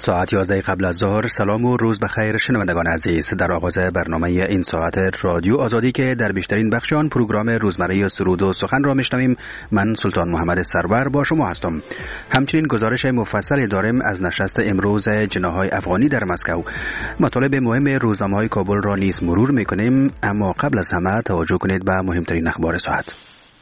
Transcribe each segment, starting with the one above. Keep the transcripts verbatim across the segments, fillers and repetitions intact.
ساعت یازده قبل از ظهر. سلام و روز بخیر شنوندگان عزیز. در آغاز برنامه این ساعت رادیو آزادی که در بیشترین بخش آن پروگرام روزمره سرود و سخن را میشنویم، من سلطان محمد سرور با شما هستم. همچنین گزارش مفصل داریم از نشست امروز جناح‌های افغانی در مسکو. مطالب مهم روزنامه‌های کابل را نیز مرور میکنیم، اما قبل از همه توجه کنید به مهمترین اخبار ساعت.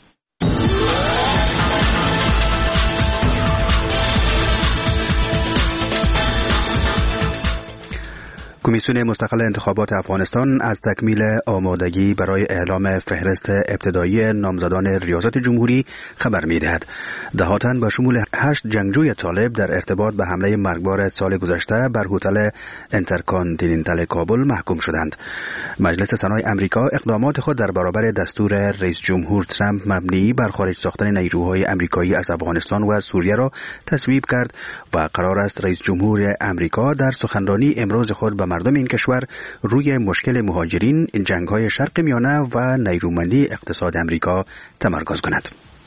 کمیسیون مستقل انتخابات افغانستان از تکمیل آمادگی برای اعلام فهرست ابتدایی نامزدان ریاست جمهوری خبر می‌دهد. ده تن با شمول هشت جنگجوی طالب در ارتباط به حمله مرگبار سال گذشته بر هتل انترکانتیننتال کابل محکوم شدند. مجلس سنای امریکا اقدامات خود در برابر دستور رئیس جمهور ترامپ مبنی بر خارج ساختن نیروهای امریکایی از افغانستان و سوریه را تصویب کرد و قرار است رئیس جمهور امریکا در سخنرانی امروز خود به مردم این کشور روی مشکل مهاجرین، جنگ‌های شرق میانه و نیرومندی اقتصاد امریکا تمرکز کند.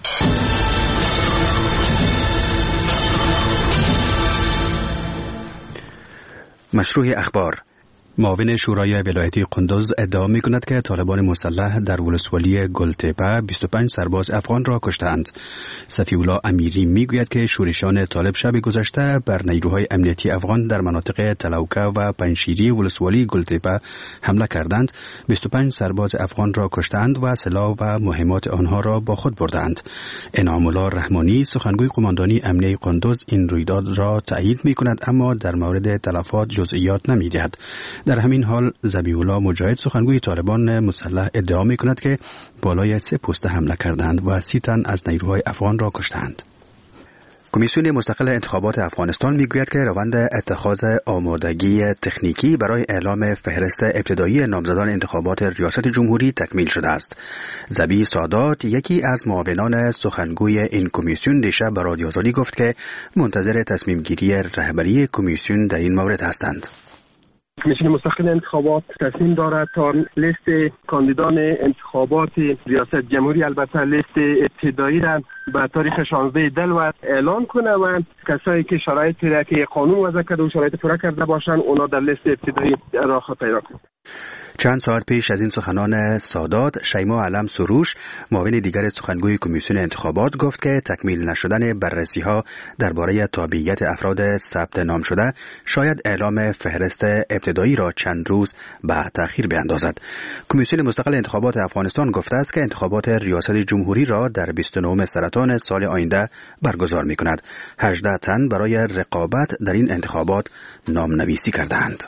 مشروع اخبار. معاون شورای ولایتی قندوز ادعا می‌کند که طالبان مسلح در ولسوالی گلتپه بیست و پنج سرباز افغان را کشتند. صفی الله امیری میگوید که شورشان طالب شب گذشته بر نیروهای امنیتی افغان در مناطق تلوکه و پنشیری ولسوالی گلتپه حمله کردند، بیست و پنج سرباز افغان را کشتند و سلاح و مهمات آنها را با خود بردند. انعام الله رحمانی سخنگوی قماندانی امنیتی قندوز این رویداد را تایید می‌کند، اما در مورد تلفات جزئیات نمی‌دهد. در همین حال ذبیح الله مجاهد سخنگوی طالبان مسلح ادعا می‌کند که بالای سه پست حمله کردند و سی تن از نیروهای افغان را کشتند. کمیسیون مستقل انتخابات افغانستان میگوید که روند اتخاذ آمادگی تکنیکی برای اعلام فهرست ابتدایی نامزدان انتخابات ریاست جمهوری تکمیل شده است. ذبیح سادات، یکی از معاونان سخنگوی این کمیسیون، دیشب به رادیو آزادی گفت که منتظر تصمیم گیری رهبری کمیسیون در این مورد هستند. کمیسیون مستقل انتخابات تصمیم دارد تا لیست کاندیدان انتخابات ریاست جمهوری، البته لیست ابتدایی را به تاریخ شانزده دلو اعلان کنه و کسایی که شرایط را که قانون وضع کرده و شرایط پورا کرده باشند اونا در لیست ابتدایی راه پیدا کنند. چند ساعت پیش از این سخنان سادات، شیما علم سروش، معاون دیگر سخنگوی کمیسیون انتخابات، گفت که تکمیل نشدن بررسی‌ها درباره تابعیت افراد ثبت نام شده شاید اعلام فهرست ابتدایی را چند روز به تأخیر بیندازد. کمیسیون مستقل انتخابات افغانستان گفته است که انتخابات ریاست جمهوری را در بیست و نهم سرطان سال آینده برگزار می‌کند. هجده تن برای رقابت در این انتخابات نامنویسی کردند.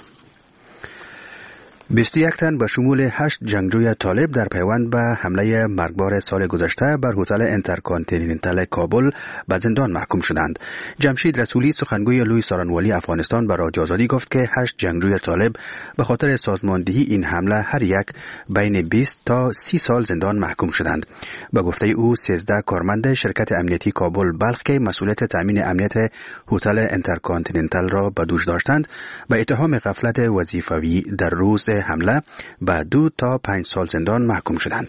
بیست و یک تن به شمول هشت جنگجوی طالب در پیوند به حمله مرگبار سال گذشته بر هتل انترکانتیننتال کابل به زندان محکوم شدند. جمشید رسولی سخنگوی لوی سارنوالی افغانستان به رادیو آزادی گفت که هشت جنگجوی طالب به خاطر سازماندهی این حمله هر یک بین بیست تا سی سال زندان محکوم شدند. به گفته او سیزده کارمند شرکت امنیتی کابل بلخ که مسئولیت تامین امنیت هتل انترکانتیننتال را به دوش داشتند به اتهام غفلت وظیفوی در روز حمله به دو تا پنج سال زندان محکوم شدند.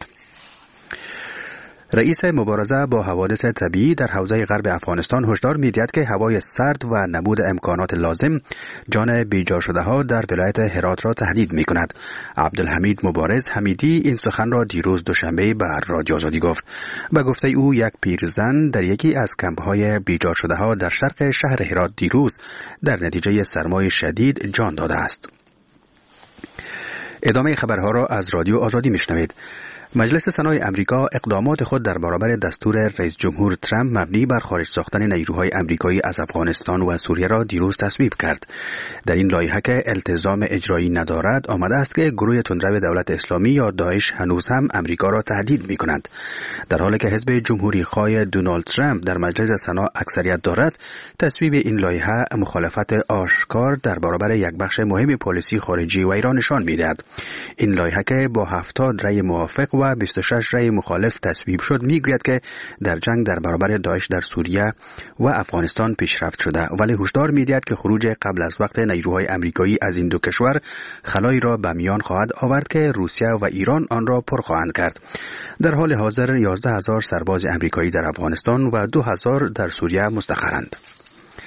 رئیس مبارزه با حوادث طبیعی در حوزه غرب افغانستان هشدار می‌دهد که هوای سرد و نبود امکانات لازم جان بیجا شده ها در ولایت هرات را تهدید می‌کند. عبدالحمید مبارز حمیدی این سخن را دیروز دوشنبه به رادیو آزادی گفت. به گفته او یک پیرزن در یکی از کمپ‌های بیجا شده ها در شرق شهر هرات دیروز در نتیجه سرمای شدید جان داده است. ادامه خبرها را از رادیو آزادی میشنوید. مجلس سنای امریکا اقدامات خود در برابر دستور رئیس جمهور ترامپ مبنی بر خارج ساختن نیروهای امریکایی از افغانستان و سوریه را دیروز تصویب کرد. در این لایحه که التزام اجرایی ندارد، آمده است که گروه تندرو دولت اسلامی یا داعش هنوز هم امریکا را تهدید می‌کند. در حالی که حزب جمهوری خواه دونالد ترامپ در مجلس سنا اکثریت دارد، تصویب این لایحه مخالفت آشکار در برابر یک بخش مهم پالیسی خارجی و ایران نشان می‌دهد. این لایحه که با هفتاد رأی موافق و بیست و شش رأی مخالف تصویب شد، میگوید که در جنگ در برابر داعش در سوریه و افغانستان پیشرفت شده، ولی هشدار میدهد که خروج قبل از وقت نیروهای امریکایی از این دو کشور خلایی را به میان خواهد آورد که روسیه و ایران آن را پر خواهند کرد. در حال حاضر یازده هزار سرباز امریکایی در افغانستان و دو هزار در سوریه مستقرند.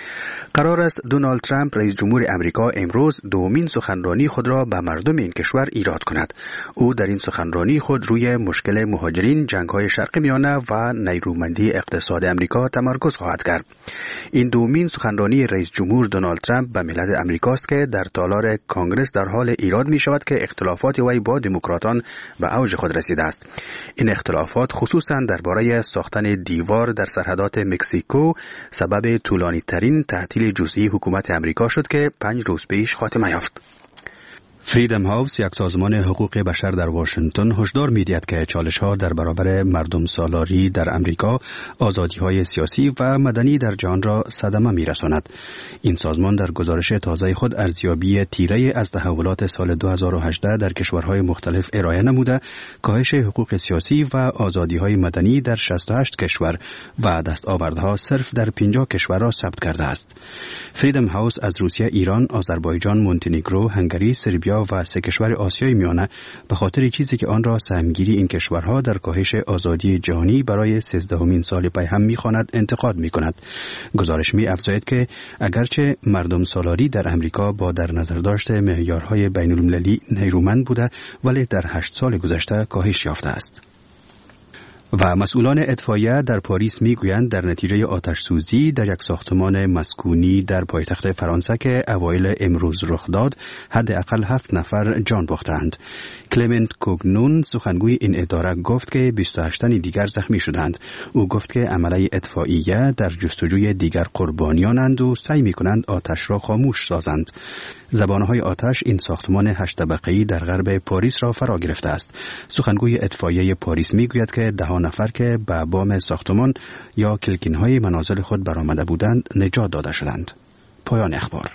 قرار است دونالد ترامپ رئیس جمهور امریکا امروز دومین سخنرانی خود را به مردم این کشور ایراد کند. او در این سخنرانی خود روی مشکل مهاجرین، جنگ‌های شرق میانه و نیرومندی اقتصاد امریکا تمرکز خواهد کرد. این دومین سخنرانی رئیس جمهور دونالد ترامپ به ملت امریکاست که در تالار کانگرس در حال ایراد می شود که اختلافات وی با دموکراتان به اوج خود رسیده است. این اختلافات خصوصاً درباره ساختن دیوار در سرحدات مکزیکو سبب طولانی ترین تعطیل جزئی حکومت امریکا شد که پنج روز پیش خاتمه یافت. فریدم هاوس، یک سازمان حقوق بشر در واشنگتن، هشدار می‌دهد که چالش‌ها در برابر مردم سالاری در امریکا آزادی‌های سیاسی و مدنی در جهان را صدمه می‌رساند. این سازمان در گزارش تازه خود ارزیابی تیره از تحولات سال دو هزار و هجده در کشورهای مختلف ارائه نموده، کاهش حقوق سیاسی و آزادی‌های مدنی در شصت و هشت کشور و دستاوردها صرف در پنجاه کشور را ثبت کرده است. فریدم هاوس از روسیه، ایران، آذربایجان، مونتنگرو، هنگری، سربیا و سه کشور آسیای میانه به خاطر چیزی که آن را سهمگیری این کشورها در کاهش آزادی جهانی برای سیزدهمین سال پی هم می‌خواند انتقاد می‌کند. گزارش می‌افزاید که اگرچه مردم سالاری در امریکا با در نظر داشت معیارهای بین‌المللی نیرومند بوده، ولی در هشت سال گذشته کاهش یافته است. و مسئولان اطفائیه در پاریس میگویند در نتیجه آتش سوزی در یک ساختمان مسکونی در پایتخت فرانسه که اوایل امروز رخ داد، حداقل هفت نفر جان باختند. کلمنت کوگنون، سخنگوی این اداره، گفت که بیست و هشت تن دیگر زخمی شدند. او گفت که عمله اطفائیه در جستجوی دیگر قربانیانند و سعی میکنند آتش را خاموش سازند. زبانهای آتش این ساختمان هشت طبقه‌ای در غرب پاریس را فرا گرفته است. سخنگوی اطفائیه پاریس میگوید که ده نفر که به بام ساختمان یا کلکین‌های منازل خود برآمده بودند نجات داده شدند. پایان اخبار.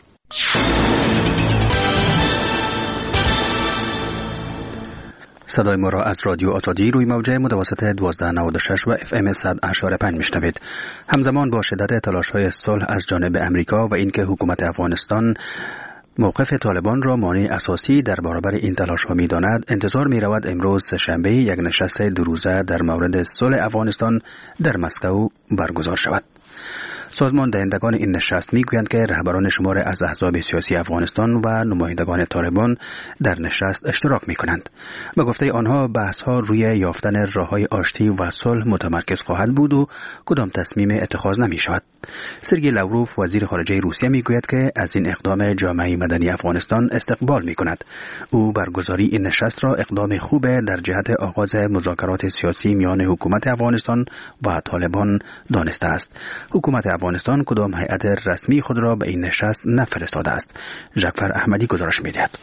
صدای ما را از رادیو آزادی روی موجه متوسط دوازده نود و شش و اف ام صد اشاره پنج میشنوید. همزمان با شدت تلاش‌های صلح از جانب امریکا و اینکه حکومت افغانستان موقف طالبان را مانع اساسی در برابر این تلاش‌ها می‌داند، انتظار می‌رود امروز سه‌شنبه یک نشست دو روزه در مورد صلح افغانستان در مسکو برگزار شود. سازمان دهندگان این نشست میگویند که رهبران شمار از احزاب سیاسی افغانستان و نمایندگان طالبان در نشست اشتراک میکنند. به گفته آنها بحث‌ها روی یافتن راه‌های آشتی و صلح متمرکز خواهد بود و کدام تصمیم اتخاذ نمی شود. سرگئی لاوروف، وزیر خارجه روسیه، میگوید که از این اقدام جامعه مدنی افغانستان استقبال میکند. او برگزاری این نشست را اقدام خوبه در جهت آغاز مذاکرات سیاسی میان حکومت افغانستان و طالبان دانسته است. حکومت افغانستان کدام هیئت رسمی خود را به این نشست نفرستاده است. ژاکفر احمدی گزارش می‌دهد.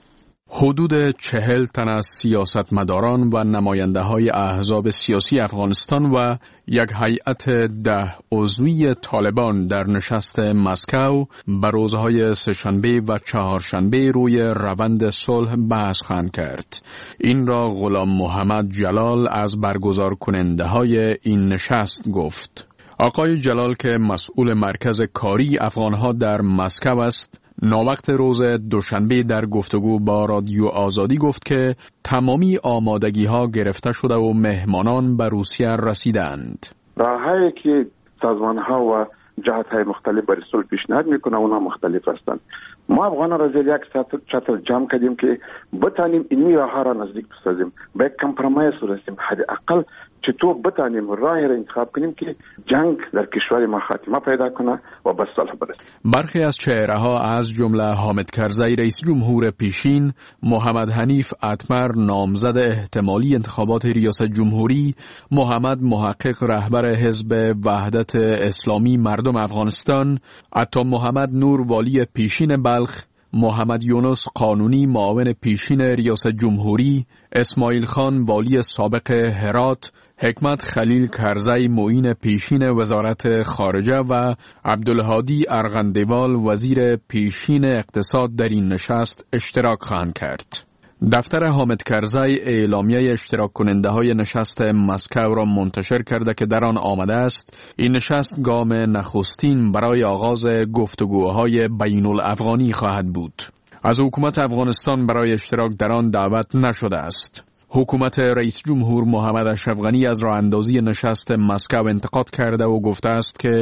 حدود چهل تن از سیاستمداران و نماینده های احزاب سیاسی افغانستان و یک هیئت ده عضوی طالبان در نشست مسکو به روزهای سه‌شنبه و چهارشنبه روی روند صلح بحث خواهند کرد. این را غلام محمد جلال از برگزار کننده های این نشست گفت. آقای جلال که مسئول مرکز کاری افغانها در مسکو است، ناوقت روز دوشنبه در گفتگو با رادیو آزادی گفت که تمامی آمادگی ها گرفته شده و مهمانان به روسیه رسیدند. راههایی که سازمان ها و جهات های مختلف برای صلح پیشنهاد میکنه اونا مختلف هستند. ما افغانان را زیر یک چتر جمع کردیم که بتانیم این راه ها را نزدیک بسازیم، به یک کمپرومایز رسیم، حداقل چطور بتانیم راهی را انتخاب کنیم که جنگ در کشور ما خاتمه پیدا کنه و به صلح برسیم. برخی از چهره ها از جمله حامد کرزی رئیس جمهور پیشین، محمد حنیف اتمر نامزد احتمالی انتخابات ریاست جمهوری، محمد محقق رهبر حزب وحدت اسلامی مردم افغانستان، عطا محمد نور والی پیشین بلخ، محمد یونس قانونی معاون پیشین ریاست جمهوری، اسماعیل خان والی سابق هرات، حکمت خلیل کرزی معین پیشین وزارت خارجه و عبدالهادی ارغندوال وزیر پیشین اقتصاد در این نشست اشتراک خواهند کرد. دفتر حامد کرزی اعلامیه اشتراک کننده های نشست مسکو را منتشر کرده که در آن آمده است این نشست گام نخستین برای آغاز گفتگوهای بین الافغانی خواهد بود. از حکومت افغانستان برای اشتراک در آن دعوت نشده است. حکومت رئیس جمهور محمد اشرف غنی از راه اندازی نشست مسکو انتقاد کرده و گفته است که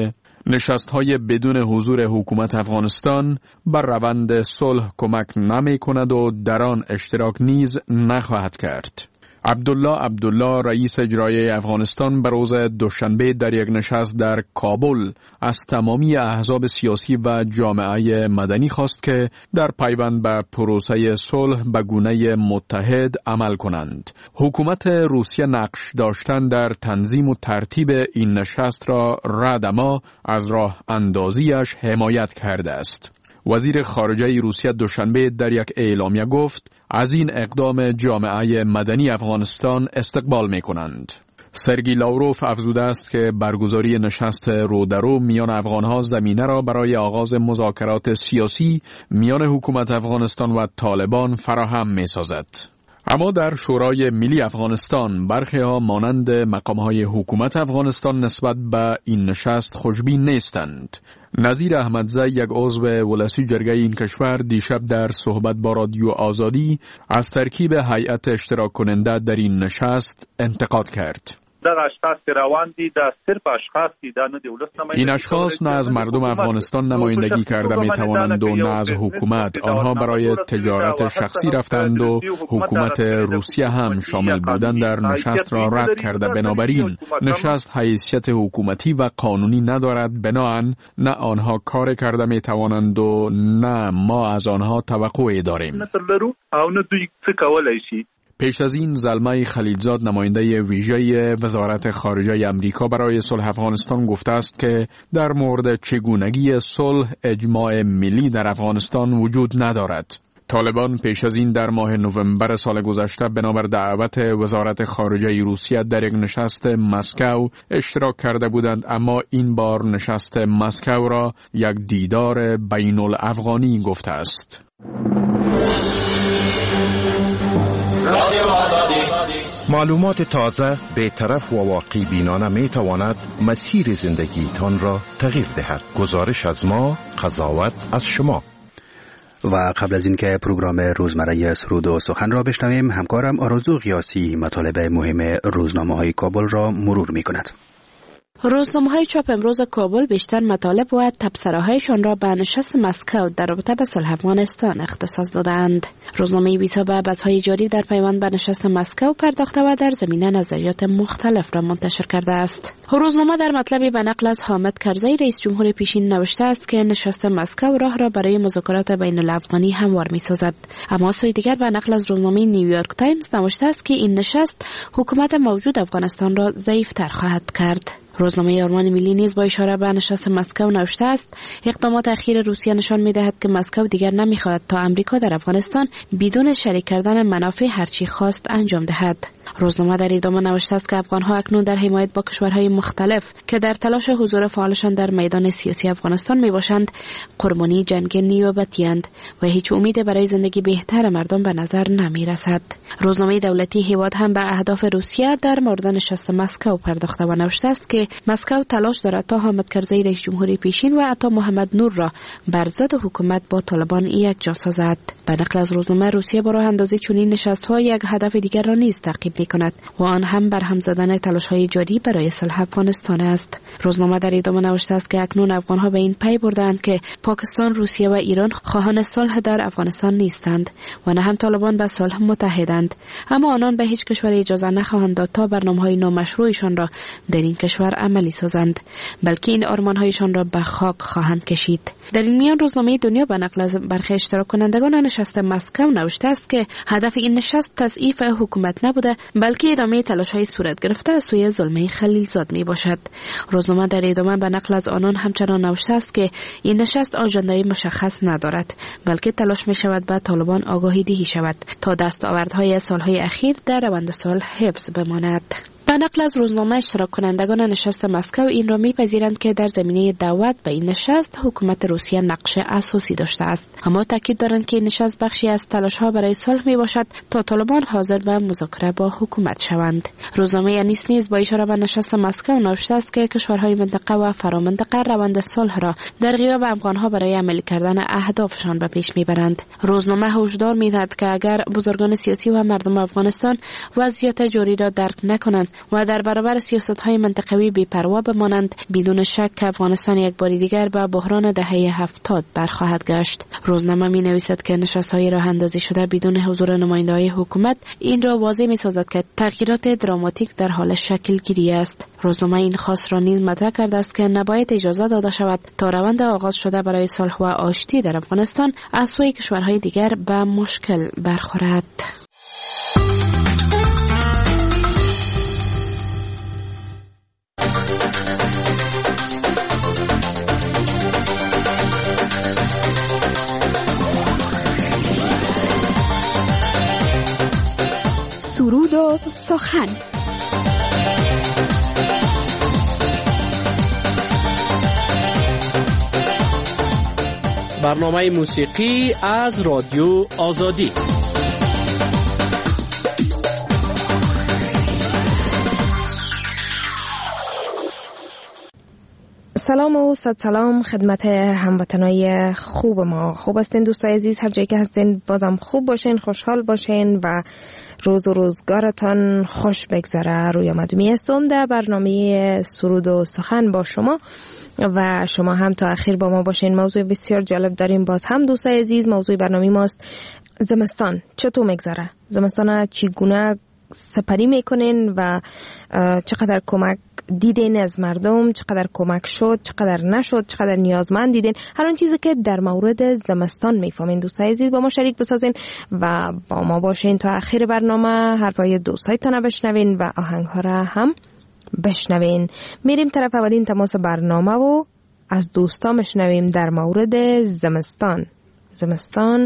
نشست‌های بدون حضور حکومت افغانستان بر روند صلح کمک نمی کند و در آن اشتراک نیز نخواهد کرد. عبدالله عبدالله رئیس اجرایی افغانستان به روز دوشنبه در یک نشست در کابل از تمامی احزاب سیاسی و جامعه مدنی خواست که در پیوند به پروسه صلح به گونه متحد عمل کنند. حکومت روسیه نقش داشتن در تنظیم و ترتیب این نشست را رد اما از راه اندازیش حمایت کرده است. وزیر خارجه روسیه دوشنبه در یک اعلامیه گفت از این اقدام جامعه مدنی افغانستان استقبال می کنند. سرگی لاوروف افزوده است که برگزاری نشست رودرو میان افغانها زمینه را برای آغاز مذاکرات سیاسی میان حکومت افغانستان و طالبان فراهم می سازد. اما در شورای ملی افغانستان برخی ها مانند مقام های حکومت افغانستان نسبت به این نشست خوشبین نیستند. نظیر احمدزی یک عضو ولسی جرگه این کشور دیشب در صحبت با رادیو آزادی از ترکیب هیئت اشتراک کننده در این نشست انتقاد کرد. این اشخاص نه از مردم افغانستان نمایندگی کرده می توانند و نه از حکومت. آنها برای تجارت شخصی رفتند و حکومت روسیه هم شامل بودن در نشست را رد کرده. بنابراین نشست حیثیت حکومتی و قانونی ندارد. بنابراین نه آنها کار کرده می توانند و نه ما از آنها توقعی داریم. پیش از این زلمه خلیلزاد نماینده ویژه وزارت خارجه امریکا برای صلح افغانستان گفته است که در مورد چگونگی صلح اجماع ملی در افغانستان وجود ندارد. طالبان پیش از این در ماه نوامبر سال گذشته بنابر دعوت وزارت خارجه روسیه در یک نشست مسکو اشتراک کرده بودند، اما این بار نشست مسکو را یک دیدار بین الافغانی گفته است. معلومات تازه، بی‌طرف و واقعی بینانه می تواند مسیر زندگیتان را تغییر دهد. گزارش از ما، قضاوت از شما. و قبل از اینکه پروگرام روزمره سرود و سخن را بشنویم، همکارم آرزو قیاسی مطالب مهم روزنامه‌های کابل را مرور می‌کند. روزنامه‌های چاپ امروز کابل بیشتر مطالب و تبصره‌هایشان را به نشست مسکو در رابطه با صلح افغانستان اختصاص دادند. روزنامه بیسا به بحث‌های جاری در پیوند به نشست مسکو پرداخته و در زمینه نظریات مختلف را منتشر کرده است. روزنامه در مطلبی به نقل از حامد کرزی رئیس جمهور پیشین نوشته است که نشست مسکو راه را برای مذاکرات بین الافغانی هموار می‌سازد. اما سوی دیگر به نقل از روزنامه نیویورک تایمز نوشته است که این نشست حکومت موجود افغانستان را ضعیف‌تر خواهد کرد. روزنامه آرمان ملی نیز با اشاره به نشست مسکو نوشته است اقدامات اخیر روسیه نشان می‌دهد که مسکو دیگر نمی‌خواهد تا امریکا در افغانستان بدون شریک کردن منافع هرچی خواست انجام دهد. روزنامه در ادامه نوشته است که افغان‌ها اکنون در حمایت با کشورهای مختلف که در تلاش حضور فعالشان در میدان سیاسی افغانستان میباشند قربانی جنگ نیابتی‌اند و هیچ امیدی برای زندگی بهتر مردم به نظر نمی‌رسد. روزنامه دولتی هیواد هم به اهداف روسیه در مورد نشست مسکو پرداخته و نوشته است که مسکو تلاش دارد تا حامد کرزی رئیس جمهوری پیشین و عطا محمد نور را بر ضد حکومت با طالبان یک جا سازد. به نقل از روزنامه روسیه با راه اندازی چنین نشست‌ها یک هدف دیگر را نیز تعقیب می‌کند و آن هم برهم زدن تلاش‌های جاری برای صلح افغانستان است. روزنامه در ادامه نوشته است که اکنون افغان‌ها به این پی بردند که پاکستان، روسیه و ایران خواهان صلح در افغانستان نیستند و نه هم طالبان به صلح متحدند، اما آنان به هیچ کشور اجازه نخواهند داد تا برنامه‌های نامشروعشان را در این کشور عملی سازند، بلکه این آرمان‌هایشان را به خاک خواهند کشید. در این میان روزنامه دنیا به نقل از برخی اشتراک کنندگان نشست مسکو نوشته است که هدف این نشست تضعیف حکومت نبوده، بلکه ادامه تلاش‌های صورت گرفته از سوی زلمه خلیلزاد می باشد. روزنامه در ادامه به نقل از آنان همچنان نوشته است که این نشست آژانده‌ای مشخص ندارد، بلکه تلاش می شود به طالبان آگاهی دهی شود تا دستاوردهای سالهای اخیر در روند صلح حفظ بماند. به نقل از روزنامه اشتراک کنندگان نشست مسکو این را میپذیرند که در زمینه دعوت به این نشست حکومت روسیه نقش اساسی داشته است، اما تاکید دارند که این نشست بخشی از تلاش‌ها برای صلح میباشد تا طالبان حاضر به مذاکره با حکومت شوند. روزنامه انیس نیز با اشاره به نشست مسکو نوشته است که کشورهای منطقه و فرامنطقه روند صلح را در غیاب افغان‌ها برای عملی کردن اهدافشان به پیش میبرند. روزنامه هشدار میدهد که اگر بزرگان سیاسی و مردم افغانستان وضعیت جاری را درک نکنند و در برابر سیاست‌های منطقوی بی‌پروا بمانند، بدون شک افغانستان یک بار دیگر به بحران دهه هفتاد برخواهد گشت. روزنامه می‌نویسد که نشست‌های راه اندازی شده بدون حضور نماینده‌های حکومت این را واضح می‌سازد که تغییرات دراماتیک در حال شکل گیری است. روزنامه این خواست را نیز مطرح کرده است که نباید اجازه داده شود تا روند آغاز شده برای صلح و آشتی در افغانستان از سوی کشورهای دیگر به مشکل برخورد. سرود و سخن. برنامه موسیقی از رادیو آزادی. سلام و صد سلام خدمت هموطنای خوب ما. خوب هستین دوستای عزیز، هر جایی که هستین بازم خوب باشین، خوشحال باشین و روز و روزگارتان خوش بگذره. روی آمدمی هستم در برنامه سرود و سخن با شما و شما هم تا اخیر با ما باشین. موضوع بسیار جالب داریم باز هم دوستای عزیز. موضوع برنامه ماست زمستان چطور میگذره، زمستان چگونه سپری میکنین و چقدر کمک دیدین از مردم، چقدر کمک شد، چقدر نشد، چقدر نیازمند دیدین. هر آن چیزی که در مورد زمستان میفهمین دوستای عزیز با ما شریک بسازین و با ما باشین تا آخر برنامه. حرفای دوستایتان بشنوین و آهنگ‌ها را هم بشنوین. میریم طرف اولین تماس برنامه و از دوستا بشنویم در مورد زمستان. زمستان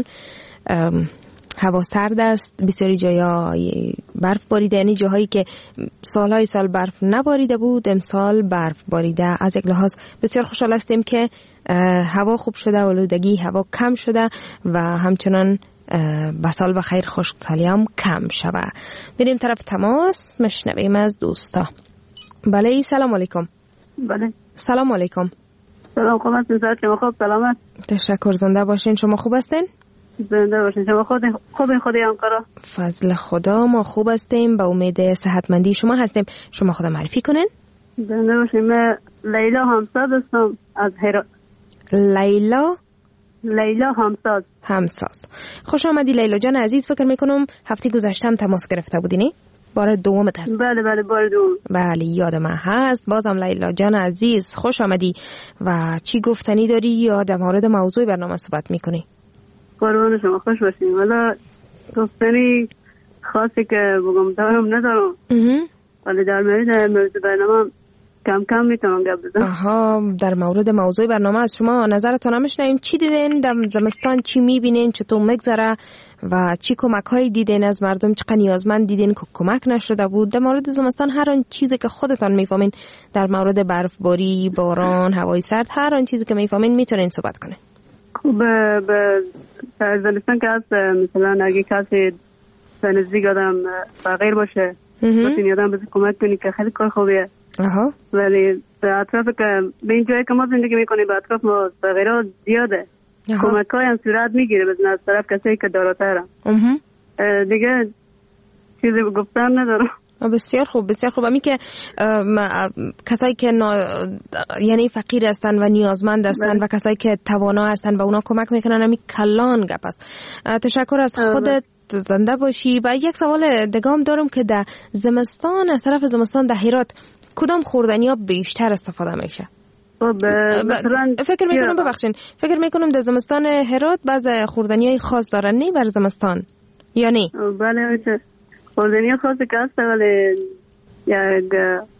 هوا سرد است، بسیاری جاها برف باریده، یعنی جاهایی که سالهای سال برف نباریده بود امسال برف باریده. از یک لحاظ بسیار خوشحال هستیم که هوا خوب شده، آلودگی هوا کم شده و همچنان بسال بخیر خشکسالی هم کم شده. میریم طرف تماس مشنویم از دوستا. بله سلام علیکم. بله سلام علیکم. سلام، خوب هستین؟ شما خوب؟ سلامت؟ تشکر، زنده باشین. شما خوب هستین؟ زنده باشین. شما خود خوب؟ خودی انقره فضل خدا ما خوب هستیم، به امید صحتمندی شما هستیم. شما خود معرفی کنین. زنده باشین. من لیلا همساز هستم از هرات. لیلا لیلا همساز همساز خوش آمدی لیلا جان عزیز. فکر میکنم هفته گذشته هم تماس گرفته بودینی؟ بار دومت هست. بله بله بار دوم. بله یاد من هست. بازم لیلا جان عزیز خوش آمدی و چی گفتنی داری یا در مورد موضوع برنامه صحبت میکنی؟ قربان شما، خوش باشین. والا گفتنی خاصی که بگم دارم ندارم، ولی در مورد موضوع برنامه کم کم میتونم گپ بزنم. آها، در مورد موضوع برنامه از شما نظرتون هم میشنویم. چی دیدین در زمستان، چی میبینین، چطور میگذره و چی کمک هایی دیدین از مردم، چقدر نیازمند دیدین که کمک نشده بود؟ در مورد زمستان هر آن چیزی که خودتان میفهمین در مورد برفباری، باران، هوای سرد، هر آن چیزی که میفهمین میتونین صحبت کنین. خوب به زمستان که هست، مثلا اگه کسی نزدیک آدم فقیر باشه بتونی آدم بزن کمک کنی که خیلی کار خوبیه. آها. ولی به اطراف که به این جایی که ما زندگی میکنیم به اطراف ما فقیرها زیاده. کمک های هم صورت میگیره بزن از طرف کسی که داراتره. دیگه چیزی گفتن ندارم. بسیار خوب بسیار خوب. امی که کسایی که نا... یعنی فقیر هستن و نیازمند هستن و کسایی که توانا هستن و اونا کمک میکنن، امی کلان گپ است. تشکر از خودت، زنده باشی. و یک سوال دیگه هم دارم که در زمستان، از طرف زمستان در هرات کدام خوردنی ها بیشتر استفاده میشه؟ فکر میکنم ببخشین فکر میکنم در زمستان هرات بعض خوردنی های خاص دارن، نه بر زمستان یا نه؟ بله خوردنی خاصی که هست، ولی یک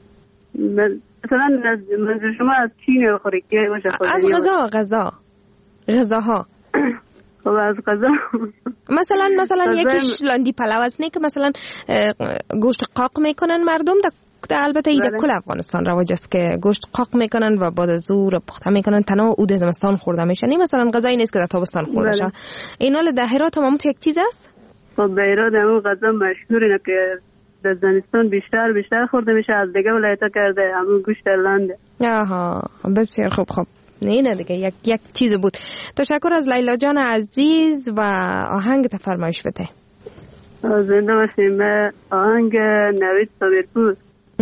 مثلا منظور شما از چین بخوری که باشه خوردنی؟ از غذا غذا غذاها. خب از غذا مثلا مثلا یکیش لاندی پلو است، نه که مثلا گوشت قاق میکنن مردم در ده، البته ایده کل افغانستان رواج است که گوشت قاق میکنن و بعد از زور پخته میکنن، تنها او در زمستان خورده میشه، نه مثلا غذایی نیست که در تابستان خورده شه. اینا در هرات هم یک چیز است. خب در هرات همون غذا مشهور اینه که در زمستان بیشتر بیشتر خورده میشه، از دیگه ولایت‌ها کرده همون گوشت لنده. آها بسیار خوب. خب نه نه دیگه یک یک چیز بود. تشکر از لیلا جان عزیز و آهنگ تفرمایش بده. زنده باشیم. آهنگ نوید صابرپور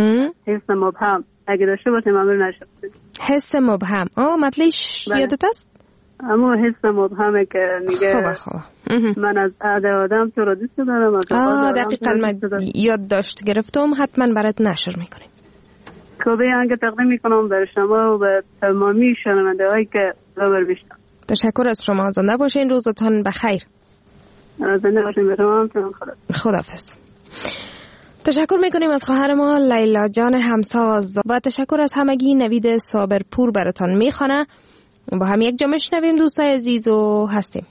حس مبهم اگه داشته باشیم ممنون نشم. حس مبهم آه مطلبش یادت است؟ اما حس مبهمه که میگه خوبه خوبه من از عده آدم تو رو دوست دارم. آه دقیقا من یاد داشت گرفتم، حتما برات نشر میکنیم. کوبه انگه تقدیم میکنم بر شما و به تمامی شنونده هایی که خبر بیشتن. تشکر از شما، زنده باشین، روزتان بخیر. زنده باشین به شما هم. خدا خداحافظ. تشکر میکنیم از خواهر ما لیلا جان همساز و تشکر از همگی. نوید صابرپور براتان میخوانه. با هم یک جا میشنویم دوستای عزیز و هستیم.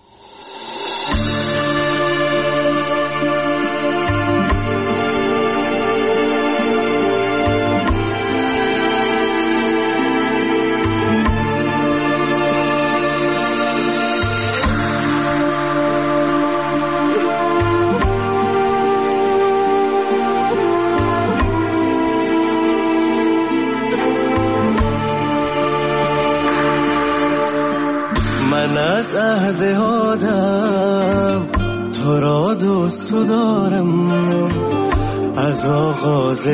من از عهد آدم تو را دوست دارم، از آغاز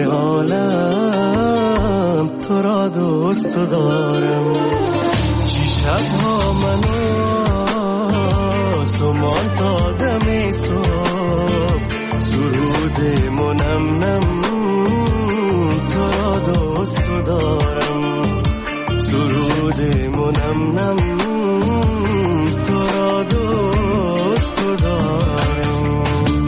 عالم تو را دوست دارم. چی شبها منو سمان تا دم صبح سرود منمنم تو را دوست دارم، سرود منمنم تو را دوست دارم.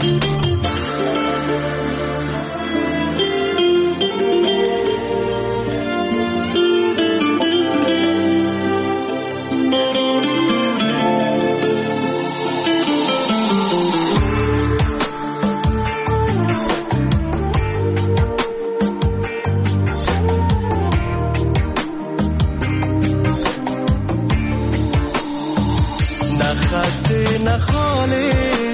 نخاله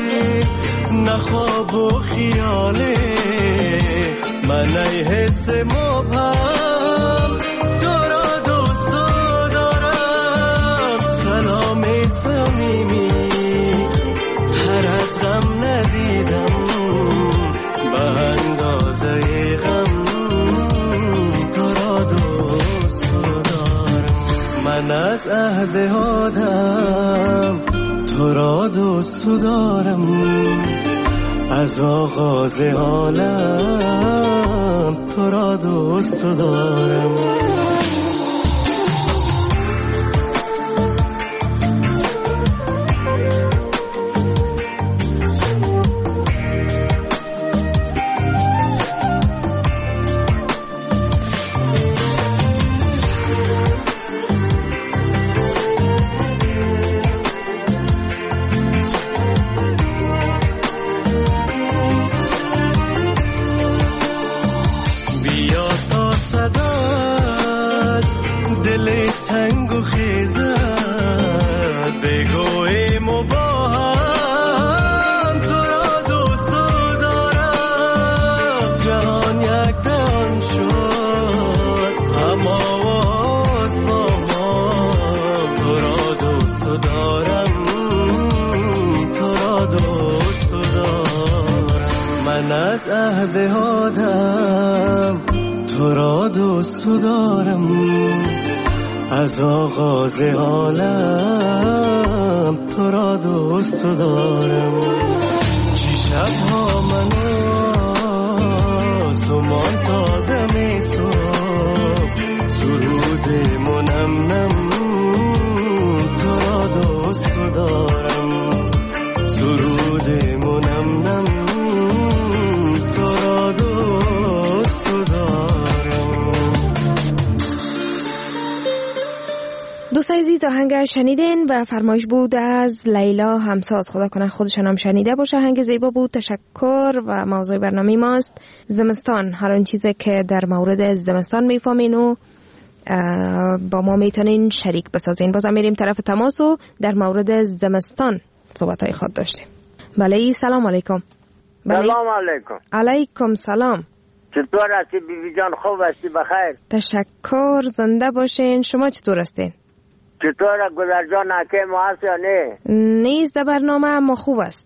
نخواب و خیاله من ای حس مبهم تو را دوست دارم. سلام صمیمی هر از غم ندیدم به اندازه غم تو را دوست دارم. من از عهد آدم تو را دوست دارم، از آغاز عالم تو را دوست دارم. از آغاز عالم تو را دوست دارم. چی شبها منو سمان تا دم صبح سرود منمنم تو را دوست دارم، سرود منمنم تو را دوست دارم. دوست عزیز آهنگ شنیدین و فرمایش بود از لیلا همساز. خدا کنه خودشان هم شنیده باشه. آهنگ زیبا بود. تشکر. و موضوع برنامه ماست زمستان. هر اون چیزی که در مورد زمستان میفهمین و با ما میتونین شریک بسازین. بازم میریم طرف تماس و در مورد زمستان صحبت های خود داشتیم. بله سلام علیکم. بله. سلام علیکم. علیکم سلام. چطور هستی بیبی جان؟ خوب هستی؟ بخیر؟ تشکر. زنده باشین. شما چطور هستین؟ چطور گذر جان؟ حکیم هست یا نه؟ نیست در برنامه اما خوب است.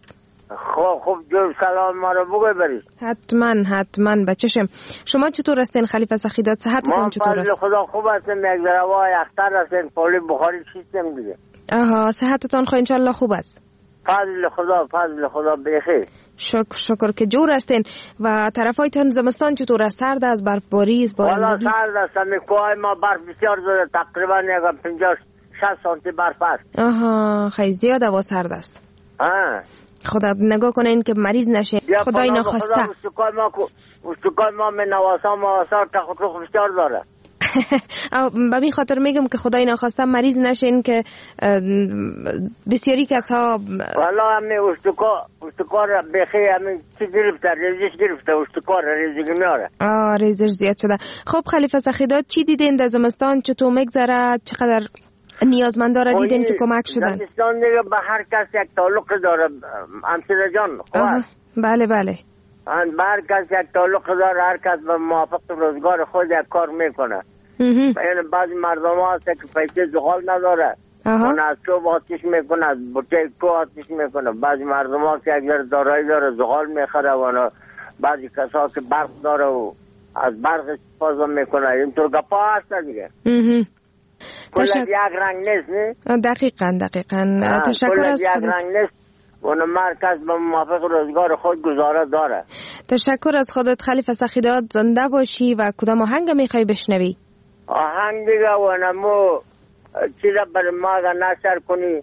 خب خب جو سلام ما رو بگوی برید. حتما حتما بچشم. شما چطور هستین خلیفه سخیداد؟ صحتتون چطور است؟ ما خدا خوب هستیم. یک ذره اختر هستیم. پولی بخاری چیستیم دیگه. آها صحتتان خو انشالله خوب است. فضل خدا فضل خدا بخیر. شکر شکر که جور هستین. و طرفایتان زمستان چطور است؟ سرد است؟ برفباری است؟ بارندگی است؟ سرد است. همین کوهای ما برف بسیار زده. تقریبا یک پنجاه شصت سانتی برف است. آها خیلی زیاده و سرد است. آه خدا نگاه کنین که مریض نشین. خدای نخواسته. استکای ما استکای ما من نواسا مواسا تخطخ بسیار داره. به می خاطر میگم که خدای نخواسته مریض نشین که بسیاری کس ها والا همین استکا استکار بخی همین چی گرفته ریزش گرفته استکار ریزش میاره. آه ریزش زیاد شده. خب خلیفه سخیداد چی دیدین در زمستان؟ چطور میگذره؟ چقدر نیازمندارا دیدین که کمک شدن؟ زمستان دیگه به هر کس یک تعلق داره امثله جان. بله بله. به هر کس یک تعلق داره. هر کس به موافق روزگار خود یک کار میکنه. یعنی بعضی مردم ها هست که پیسه زغال نداره. اون از چوب آتیش میکنه. از بوته کو آتیش میکنه. بعضی مردم ها که اگر دارایی داره زغال میخره. و بعضی کس ها که برق داره و از برق استفاده میکنه. اینطور گپا هست دیگه. کل از یک رنگ نیست نه؟ دقیقا دقیقا. تشکر از خودت. کل از یک رنگ نیست. اون مرکز به موافق روزگار خود گزاره داره. تشکر از خودت خلیفه سخیداد. زنده باشی. و کدام آهنگ میخوای بشنوی؟ آهنگ دیگه و نمو چیزا بر ما اگر نشر کنی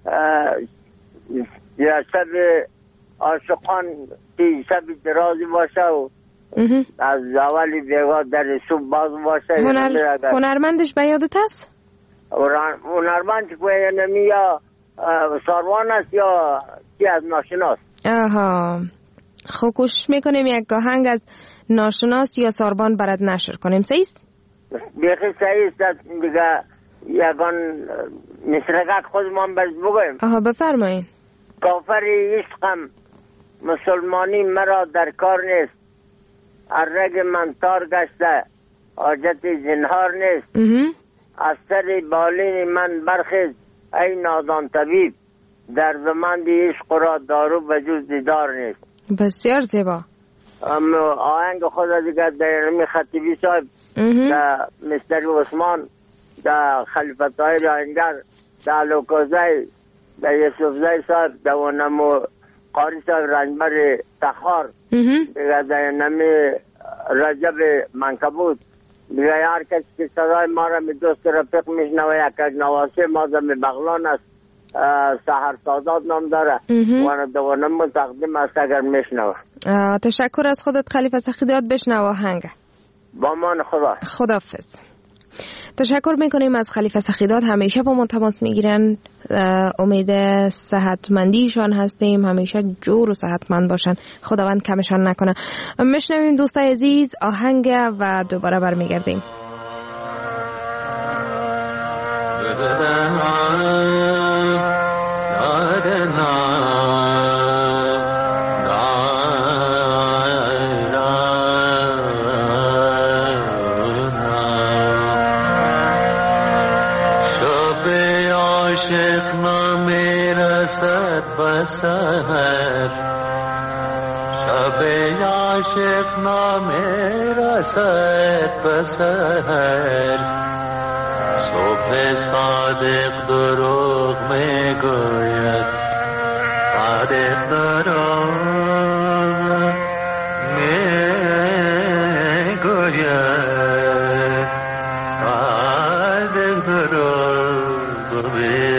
یا شب عاشقان تی شب درازی باشه و از اولی بیگاه در صبح باز باشه. هنر... هنرمندش به یادت هست؟ هنرمند که نمی یا ساروان است یا چی از ناشناس. آها خب کوشش میکنیم یک آهنگ از ناشناس یا ساروان برات نشر کنیم. سیست؟ بیخی سیست دیگه. یکان مصرقات خودمان برد بگویم. آها بفرمایین. کافری عشقم مسلمانی مرا در کار نیست. ارگ من تار گشته حاجت زنهار نیست. از سر بالین من برخیز ای نادان طبیب. دردمند عشق را دارو به جز دیدار نیست. بسیار زیبا. اما آهنگ خود دیگه در می خطیبی صاحب در مستر عثمان در خلیفت های راینگر در لوکوزای در یوسفزای صاحب در ونمو قاری صاحب رنجبر تخار دیگه در نمی رجب منکبود دیگه هر کسی که صدای ما را می دوست رفیق میشنوه یک یک نواسه ما در می بغلان است سحر سازاد نام داره و دوانم تقدیم است اگر میشنوه. تشکر از خودت خلیفه سخیداد. بشنو آهنگ. با من خدا. خداحافظ. تشکر میکنیم از خلیفه سخیداد. همیشه با ما تماس میگیرن. امید صحتمندیشان هستیم. همیشه جور و صحتمند باشن. خداوند کمشان نکنه. میشنویم دوستای عزیز آهنگ و دوباره برمیگردیم. سحر شب عاشق نام رسد بسحر صبح صادق دروغ می گوید صادق دروغ می گوید صادق دروغ می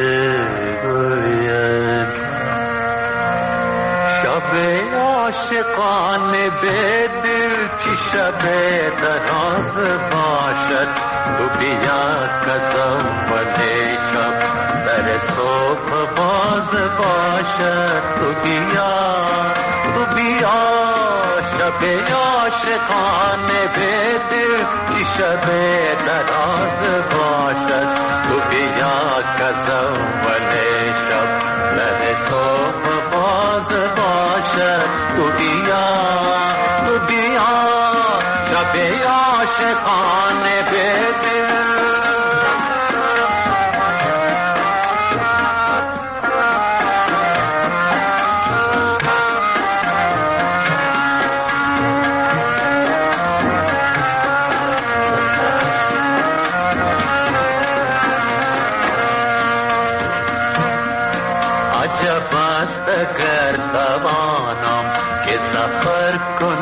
عاشقان به دل چی شب دراز باشد تو بیا کزم ولی شب در صبح باز باشد تو بیا تو بیا شب عاشقان به دل چی شب دراز باشد تو بیا کزم ولی شب در صبح باز باشد تو بیا تو بیا شب عاشقان به دل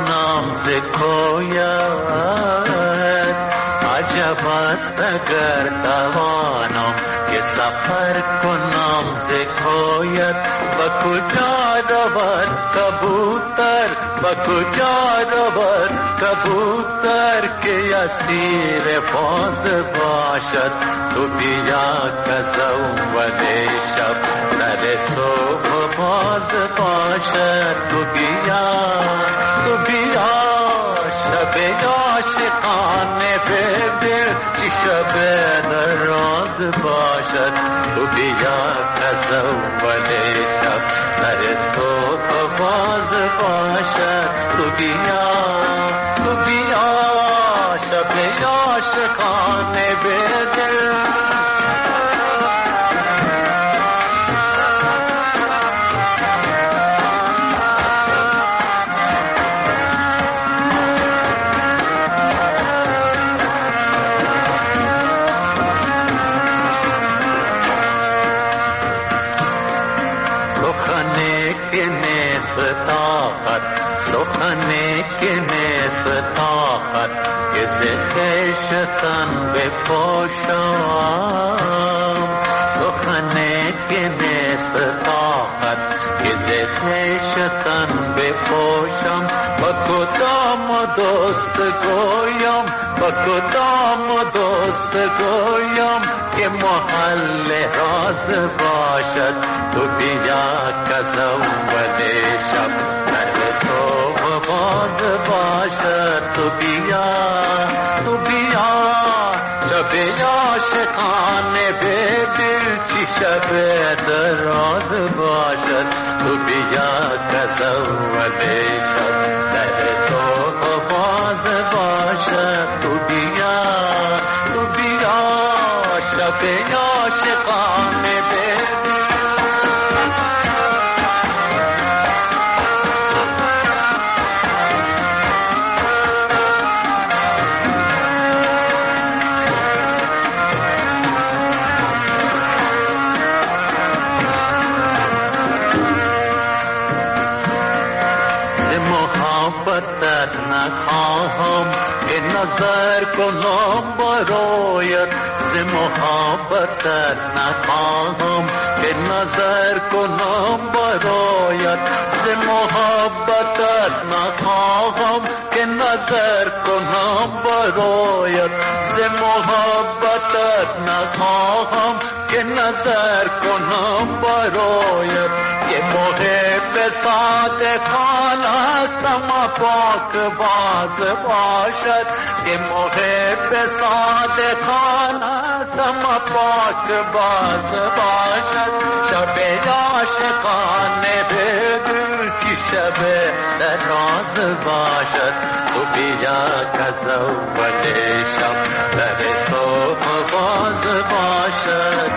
کنم ز کویت عجب است اگر توانم که سفر کنم ز کویت و کجا رود کبوتر و کجا رود کبوتر که اسیر باز باشد تو بیا کزم و شب در صبح باز باشد تو بیا تو بیا شب عاشقانه به دل چی شب دراز باشد تو بیا کزم و شب در صبح باز باشد تو بیا تو بیا شب عاشقانه به دل سخنی که نیست طاقت که زخشتن بپوشم سخنی که نیست طاقت که زخشتن بپوشم با کدام دوست گویم با کدام دوست گویم که محل راز باشد تو بیا کزم ولی شب صبح باز باشد تو بیا تو بیا شب عاشقانه به دل چی شب دراز باشد تو بیا کزم ولی شب در صبح باز باشد تو بیا تو بیا شب عاشقانه به نخواهم که نظر کنم برایت ز محبتت نخواهم که نظر کنم برایت ز محبتت نخواهم که نظر کنم برایت ز محبتت نخواهم که نظر کنم برایت که محب صادقان است اما پاک باز باشد که محب صادقان است اما پاک باز باشد شب عاشقانه به دل چی شب دراز باشد تو بیا کزم ولی شب در صبح باز باشد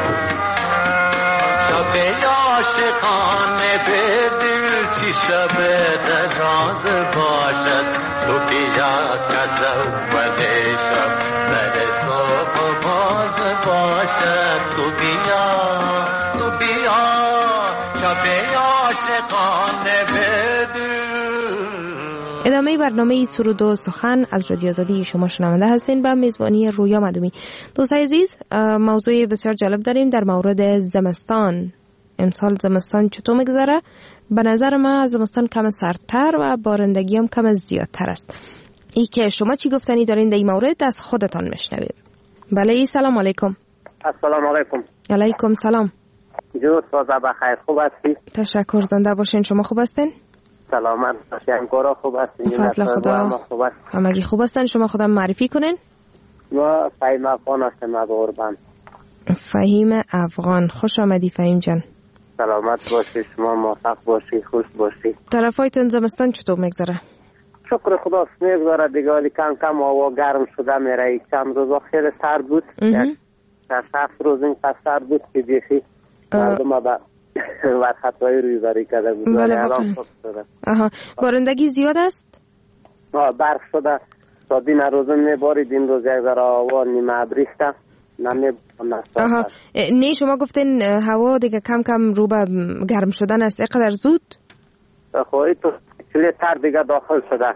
شب عاشقانه به دل چی شب دراز باشد تو بیا کزم ولی شب در صبح باز باشد تو بیا تو بیا شب عاشقانه به دل. ادامه برنامه سرود و سخن از رادیو آزادی شما شنونده هستین به میزبانی رویا مدومی. دوستان عزیز، موضوع بسیار جالب داریم در مورد زمستان. امسال زمستان چطور میگذره؟ به نظر من زمستان کم سردتر و بارندگی هم کم زیادتر است. ای که شما چی گفتنی دارین در این مورد از خودتان میشنویم. بله، سلام علیکم. السلام علیکم. علیکم سلام. جو سازا بخیر، خوب هستی؟ تشکر، زنده باشین. شما خوب هستین؟ سلامت باشین. کارا خوب هستین؟ فضل خدا. همگی خوب هستن. شما خودم معرفی کنین. ما فهیم افغان هستم از قربان. فهیم افغان، خوش آمدی فهیم جان. سلامت باشی، شما موفق باشی، خوش باشی. طرفایتون زمستان چطور میگذره؟ شکر خدا میگذره دیگه، ولی کم کم هوا گرم شده میره. چند روز خیلی سرد بود، در هفت روز این قصد سرد بود که بیخی مردم با وقت خطایی روی بری کرده بود. بله واقعا. آها، بارندگی زیاد است؟ آه، برف شده تا دین روزه میبارید، این روز یک ذره هوا نیمه ابریخته. آها، نه شما گفتین هوا دیگه کم کم رو به گرم شدن است، اینقدر زود؟ خواهی تو کلی تر دیگه داخل شده،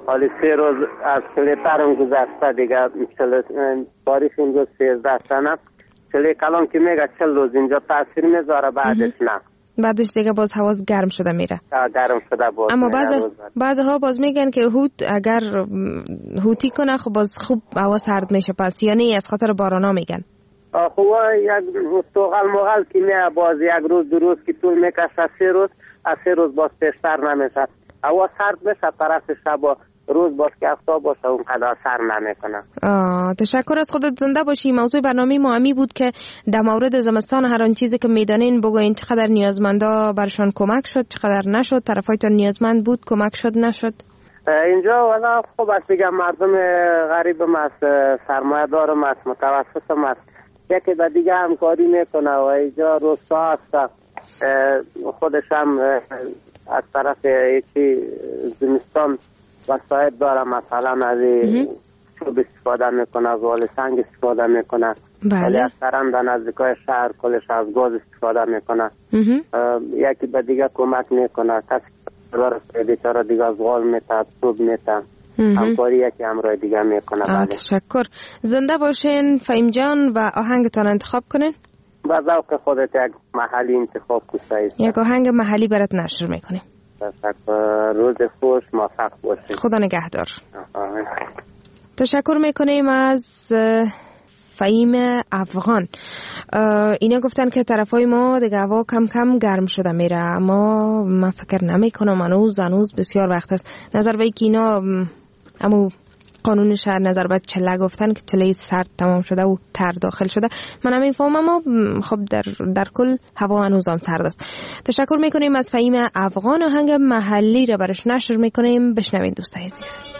حالی سه روز از کلیترم گذشته دیگه تاریخ اینجا سیزده سنه چلی کلام که میگه چل روز اینجا تاثیر میذاره بعدش نه بعدش دیگه باز هوا گرم شده میره گرم شده باز اما بعض بعضها باز میگن که هوت اگر هوتی کنه خب باز خوب هوا سرد میشه پس یعنی از خاطر بارانا میگن خب یک توغل مغل که میه باز یک روز دو روز که طول میکشه سه روز از سه روز باز پیشتر نمیشه هوا سرد میشه طرف شب روز باز که آفتاب باشه اون قدر سر نمیکنه. آه تشکر از خودت زنده باشی. موضوع برنامه ما همی بود که در مورد زمستان هر آن چیزی که میدانین بگوین چقدر نیازمندا برشان کمک شد چقدر نشد طرفایتان نیازمند بود کمک شد نشد. اینجا والا خوب است دیگه مردم غریبم است سرمایه دارم است متوسطم است یکی به دیگه همکاری میکنه و اینجا روستا است خودش هم از طرف یکی زمستان وسایل داره مثلا از چوب استفاده میکنه از وال سنگ استفاده میکنه ولی از طرف در نزدیکای شهر کلش از گاز استفاده میکنه یکی به دیگه کمک میکنه کسی داره بیچاره دیگه از غال میتد چوب میتد همکاری یکی همراه دیگه میکنه. تشکر. زنده باشین فهیم جان و آهنگتان انتخاب کنین با ذوق خودت یک محلی انتخاب کنید یک آهنگ محلی برات نشر میکنیم. تشکر. روز خوش موفق باشید. خدا نگهدار. تشکر میکنیم از فهیم افغان. اینا گفتن که طرفای ما دیگه هوا کم کم گرم شده میره اما من فکر نمی کنم هنوز هنوز بسیار وقت است. نظر به که اینا امو قانون شهر نظر به چله گفتن که چله سرد تمام شده و تر داخل شده من هم این فهم اما خب در, در کل هوا هنوز هم سرد است. تشکر میکنیم از فهیم افغان. آهنگ محلی را برش نشر میکنیم بشنوین دوستای عزیز.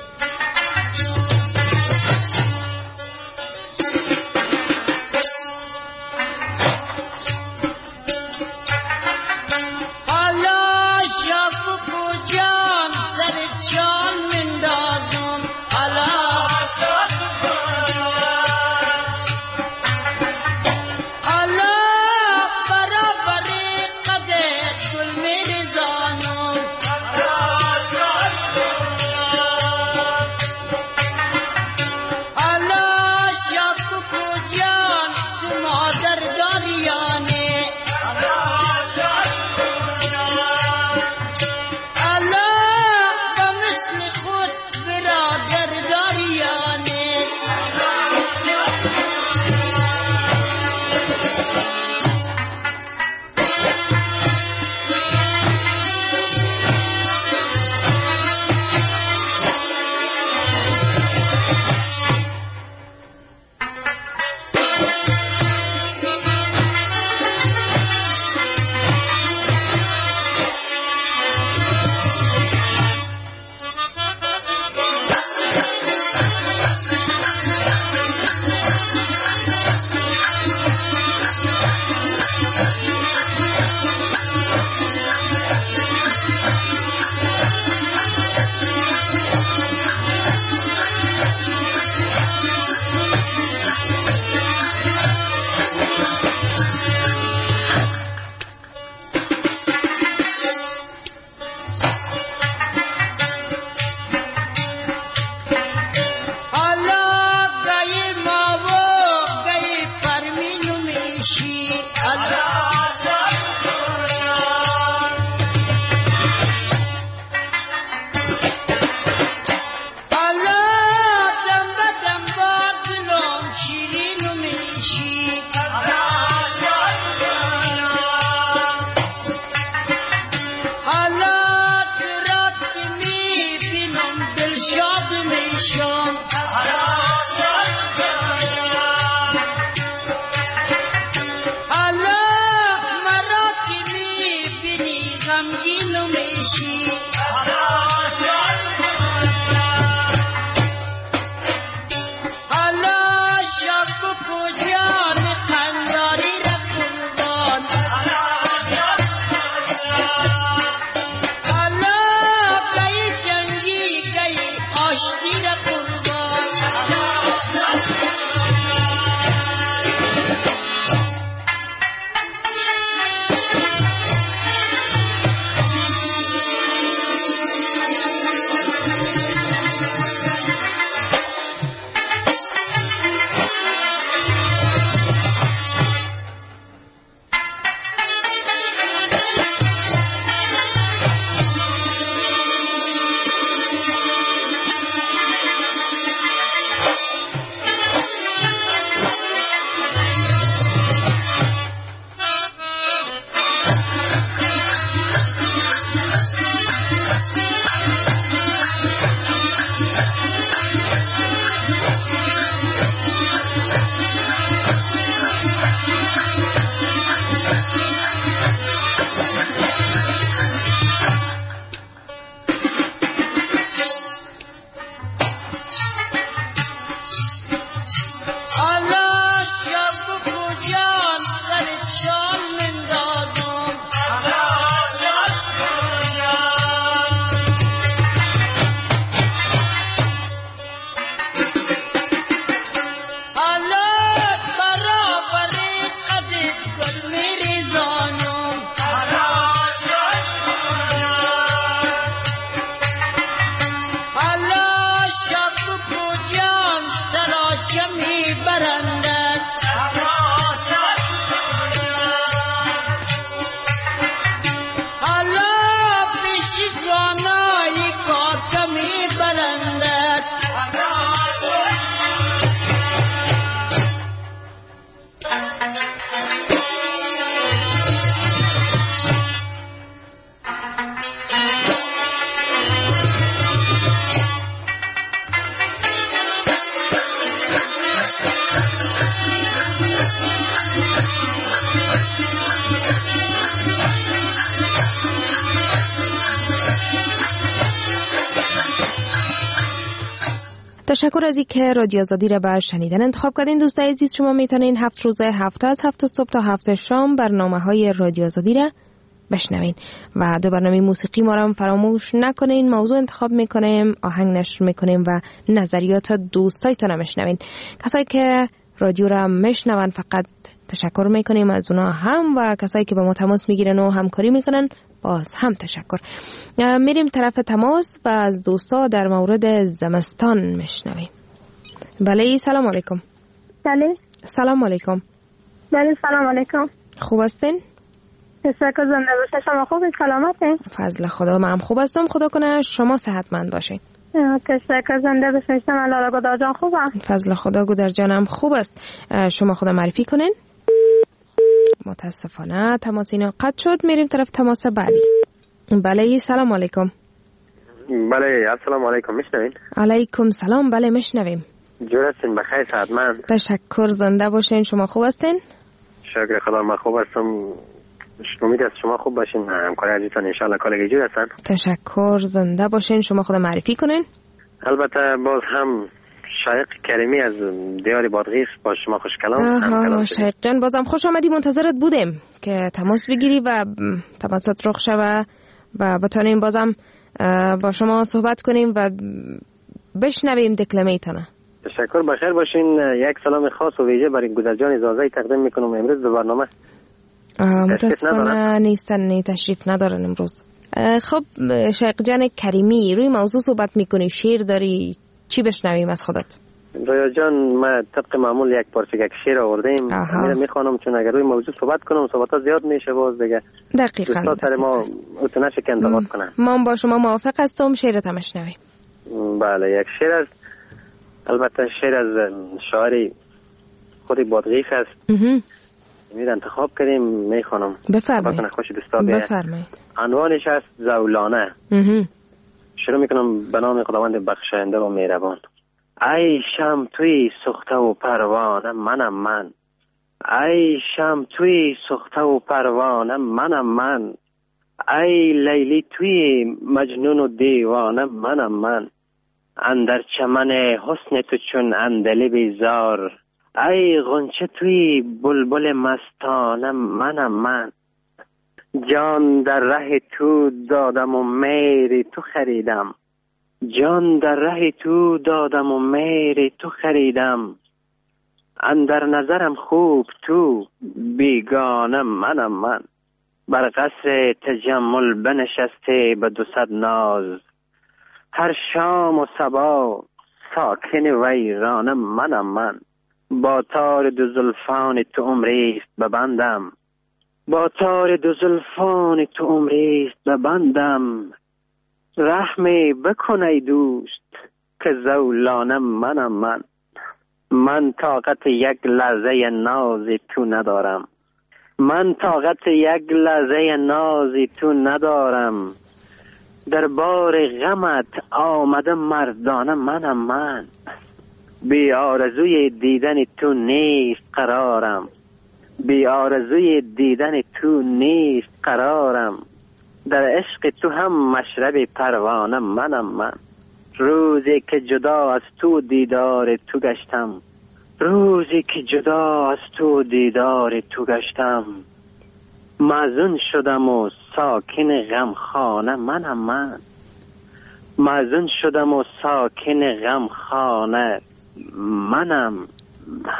تشکر از اینکه رادیو آزادی را برای شنیدن انتخاب کردین. دوستای عزیز، شما میتونین هفت روزه هفته از هفت صبح تا هفت شام برنامه‌های رادیو آزادی را بشنوین و دو برنامه موسیقی ما را فراموش نکنین. موضوع انتخاب میکنیم، آهنگ نشر میکنیم و نظریات دوستایتون را میشنوین. کسایی که رادیو را میشنون فقط تشکر میکنیم از اونا هم و کسایی که با ما تماس میگیرن و همکاری میکنن باز هم تشکر. میریم طرف تماس و از دوستا در مورد زمستان میشنویم. بله سلام علیکم. بله سلام علیکم. بله سلام علیکم. خوب هستین؟ تشکر. زنده باشین. شما خوب سلامتین؟ فضل خدا، من خوب هستم. خدا کنه شما صحتمند باشین. تشکر. زنده باشین. شما لالا گودر جان خوبم؟ فضل خدا گودر جانم خوب است. شما خدا معرفی کنین. متاسفانه تماس اینا قطع شد. میریم طرف تماس بعدی. بله سلام علیکم. بله السلام علیکم. میشنوین؟ علیکم سلام. بله میشنویم. جور هستین؟ بخیر صحتمند؟ تشکر. زنده باشین. شما خوب هستین؟ شکر خدا من خوب هستم. امید است شما خوب باشین. همکار عزیزتان ان شاء الله کالگی جور هستن. تشکر. زنده باشین. شما خود معرفی کنین. البته باز هم شایق کریمی از دیار بادغیس با شما خوش کلام. آها شایق جان بازم خوش آمدی. منتظرت بودیم که تماس بگیری و تماست رخ شوه و بتونیم بازم با شما صحبت کنیم و بشنویم دکلمه ایتانه. تشکر. بخیر باشین. یک سلام خاص و ویژه برای گودر جان اجازه تقدیم میکنم امروز به برنامه. متاسفانه نیستن، نی تشریف ندارن امروز. خب شایق جان کریمی، روی موضوع صحبت میکنی، شعر داری، چی بشنویم از خودت؟ رویا جان ما طبق معمول یک پارچه یک شعر آوردیم. میرم میخوانم چون اگر روی موضوع صحبت کنم صحبت ها زیاد میشه باز دیگه دقیقاً دوستا سر ما اتنش که انتقاد کنن. ما با شما موافق هستم. شعرت هم اشنویم. بله یک شعر از البته شعر از شاعری خود بادغیس است. میرم انتخاب کردیم میخوانم. بفرمایید. خوش دوستا بیه. بفرمایید. عنوانش است زولانه. شروع میکنم به نام خداوند بخشاینده و مهربان. ای شم توی سوخته و پروانه منم من. ای شم توی سوخته و پروانه منم من. ای لیلی توی مجنون و دیوانه منم من. اندر چمن حسن تو چون اندلی بیزار. ای غنچه توی بلبل مستانه منم من. جان در ره تو دادم و میری تو خریدم. جان در ره تو دادم و میری تو خریدم. اندر نظرم خوب تو بیگانه منم من. بر قصر تجمل بنشسته به دو صد ناز. هر شام و صبا ساکن ویرانه منم من. با تار دو زلفان تو عمریست ببندم. با تار دو زلفان تو عمریست ببندم. رحمی بکن ای دوست که زولانه منم من. من طاقت یک لحظه ناز تو ندارم. من طاقت یک لحظه ناز تو ندارم. در بار غمت آمده مردانه منم من. بی آرزوی دیدن تو نیست قرارم. بی آرزوی دیدن تو نیست قرارم. در عشق تو هم مشرب پروانه منم من. روزی که جدا از تو دیدار تو گشتم. روزی که جدا از تو دیدار تو گشتم. محزون شدم و ساکن غمخانه منم من. محزون شدم و ساکن غمخانه منم من.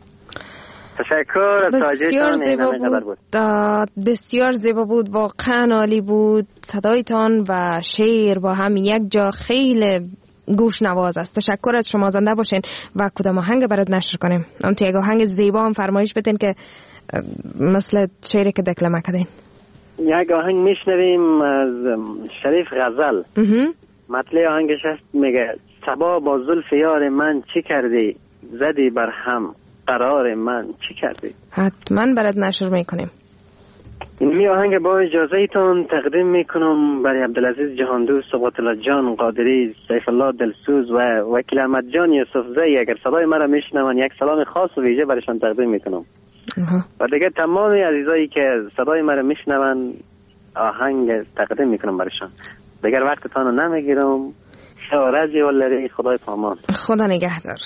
تشکر. بسیار زیبا بود. بسیار زیبا بود. واقعا عالی بود. صدایتان و شعر با هم یک جا خیلی گوش نواز است. تشکر از شما. زنده باشین. و کدام آهنگ برات نشر کنیم؟ اون تو یک آهنگ زیبا هم فرمایش بدین که مثل شعری که دکلمه کردین. یک آهنگ میشنویم از شریف غزل. مطلع آهنگش هست میگه صبا با زلف یار من چی کردی؟ زدی بر هم قرار من چی کردی؟ حتما برات نشر میکنیم. این آهنگ با اجازه ایتون تقدیم میکنم برای عبدالعزیز جهاندوست، ثبات الله جان قادری، سیف الله دلسوز و وکیل احمد جان یوسفزئی. اگر صدای مرا میشنون یک سلام خاص و ویژه برایشان تقدیم میکنم. و دیگه تمام عزیزایی که صدای مرا میشنون آهنگ تقدیم میکنم برایشان. دیگر وقتتان رو نمیگیرم. شارع جوالری. خدای پامان. خدا نگهدار.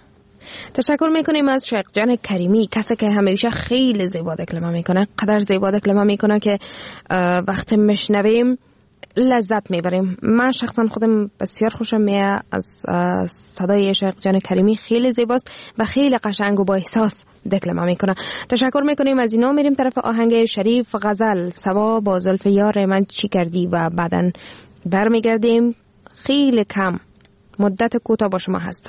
تشکر میکنیم از شیخ جان کریمی، کسی که همیشه خیلی زیبا دکلمه میکنه، قدر زیبا دکلمه میکنه که وقتی میشنویم لذت میبریم. من شخصا خودم بسیار خوشم میاد از صدای شیخ جان کریمی، خیلی زیباست و خیلی قشنگ و با احساس دکلمه میکنه. تشکر میکنیم از اینا. میریم طرف آهنگ شریف غزل سوا با زلف یار من چی کردی و بعدن برمیگردیم. خیلی کم مدت کوتاه با شما هستم.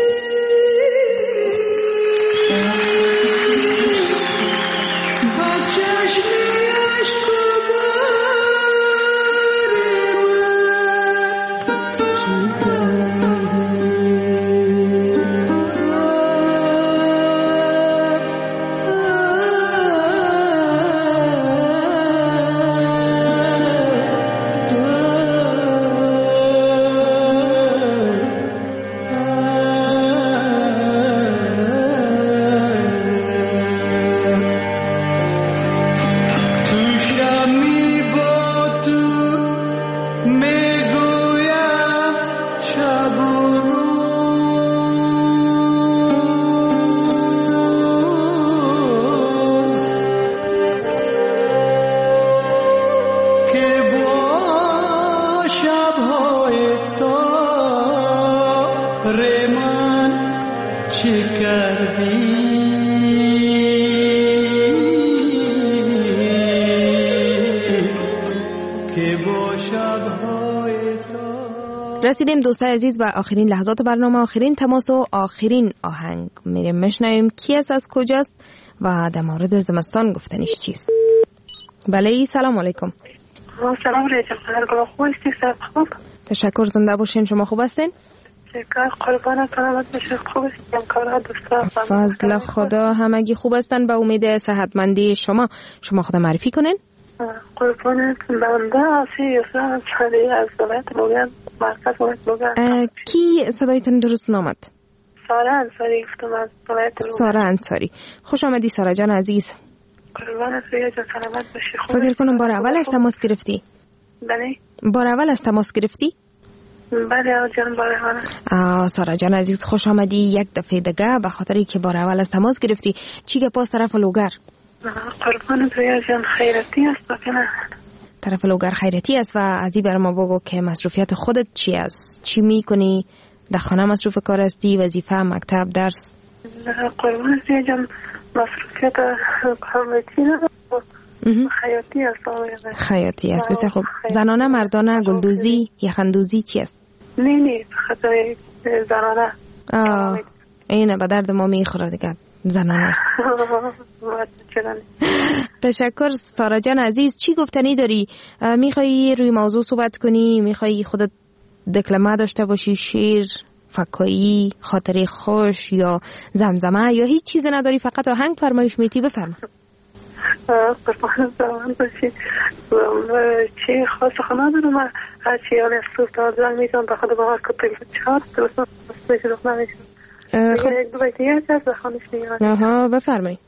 But که با شبهای تار من چه کردی. رسیدیم دوستای عزیز به آخرین لحظات برنامه، آخرین تماس و آخرین آهنگ. میریم مشنویم کی است، از کجاست و در مورد زمستان گفتنیش چیست. بله سلام علیکم. سلام علیکم. خوب هستی؟ خوب. تشکر، زنده باشین. شما خوب هستین؟ شکر قربانت. سلامت باشین. خوب هستیم. کارها دوستا فضل خدا همگی خوب هستن به امید صحتمندی شما. شما خود معرفی کنین. قربانت. بنده آسی یوسف انصاری از ولایت لوگان، مرکز ولایت لوگان. کی صدایتون درست نامد؟ سارا انصاری گفتم از ولایت لوگان. سارا انصاری، خوش آمدی سارا جان عزیز. قربانت رویا جان سلامت باشی. خوب. فکر کنم بار اول از تماس گرفتی؟ بله. بار اول از تماس گرفتی؟ بله جان بار اول. آه سارا جان عزیز خوش آمدی یک دفعه دیگه، به خاطری که بار اول از تماس گرفتی. چی گپ است طرف لوگر؟ قربانت رویا جان خیرتی است بکنه. طرف لوگر خیرتی است و ازی بر ما بگو که مصروفیت خودت چی است؟ چی میکنی؟ در خانه مصروف کار هستی؟ وظیفه، مکتب، درس؟ قربانت رویا جان مصروفیت کارمتی نه، خیاطی است. خیاطی است. بسیار خوب. زنانه، مردانه، گلدوزی، یخندوزی چی است؟ نه نه خاطر زنانه. آه اینه به درد ما میخوره دیگه، زنانه است. تشکر سارا جان عزیز. چی گفتنی داری؟ میخوایی روی موضوع صحبت کنی؟ میخوایی خودت دکلمه داشته باشی؟ شعر، فکایی، خاطره خوش یا زمزمه یا هیچ چیز نداری فقط آهنگ فرمایش میتی؟ بفرما. قربان زمان باشی. چی خاص خانه دارم من هرچی یعنی صوف تازه میتونم به خود باور کتل چهار درستان بسیار دخمه میشم. یک دو بیتی هست از بخانش میاد. آها بفرمایی.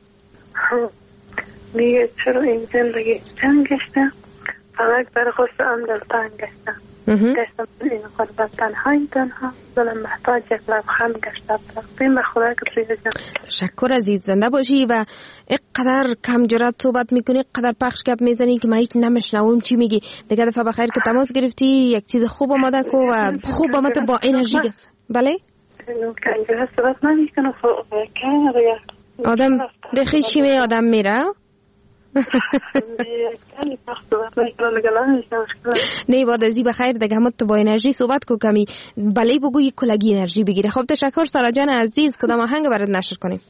میگه چرا این زندگی چند گشته فلک در خواست ام دلتان گشته گشتم این قربت تنهایی تنها دلم محتاج یک لبخند گشته تقدیم به خدا که ریزه جان. تشکر عزیز، زنده باشی و اینقدر کم جرات صحبت میکنی، اینقدر پخش گپ میزنی که من هیچ نمیشنوم چی میگی. دیگه دفعه بخیر که تماس گرفتی یک چیز خوب آماده کو و خوب آمد با انرژی. بله کنجره صحبت نمیکنه که آدم بخی چی می آدم میره. نه بعد ازی بخیر دیگه همه تو با انرژی صحبت کو کمی بله بگو یک کلگی انرژی بگیره. خب تشکر سارا جان عزیز. کدام آهنگ برات نشر کنیم؟